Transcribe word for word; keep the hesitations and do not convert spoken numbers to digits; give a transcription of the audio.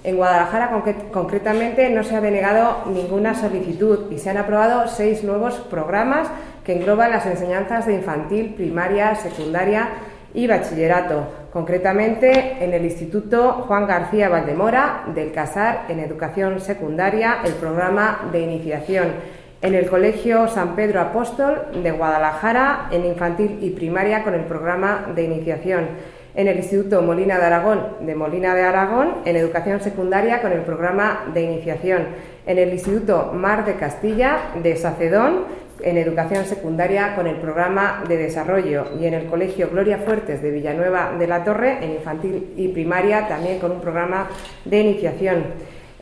En Guadalajara, concretamente, no se ha denegado ninguna solicitud y se han aprobado seis nuevos programas que engloban las enseñanzas de infantil, primaria, secundaria y bachillerato. Concretamente, en el Instituto Juan García Valdemora del Casar, en educación secundaria, el programa de iniciación. En el Colegio San Pedro Apóstol de Guadalajara, en infantil y primaria, con el programa de iniciación. En el Instituto Molina de Aragón de Molina de Aragón, en educación secundaria, con el programa de iniciación. En el Instituto Mar de Castilla de Sacedón, en educación secundaria, con el programa de desarrollo. Y en el Colegio Gloria Fuertes de Villanueva de la Torre, en infantil y primaria, también con un programa de iniciación.